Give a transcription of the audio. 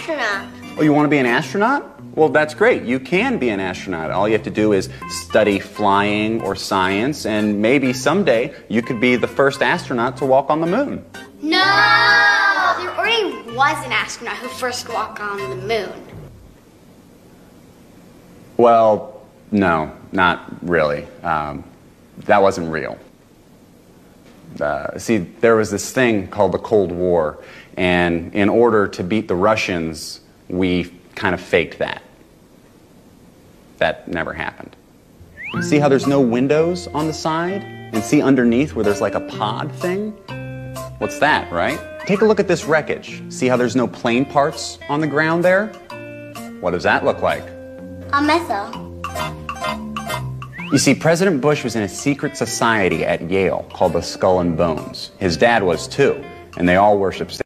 astronaut. Oh, you want to be an astronaut? Well, that's great. You can be an astronaut. All you have to do is study flying or science, and maybe someday you could be the first astronaut to walk on the moon. No! There already was an astronaut who first walked on the moon. Well, no, not really. That wasn't real. See, there was this thing called the Cold War, and in order to beat the Russians, we kind of faked that. That never happened. See how there's no windows on the side? And see underneath where there's like a pod thing? What's that, right? Take a look at this wreckage. See how there's no plane parts on the ground there? What does that look like? A missile. You see, President Bush was in a secret society at Yale called the Skull and Bones. His dad was too, and they all worshiped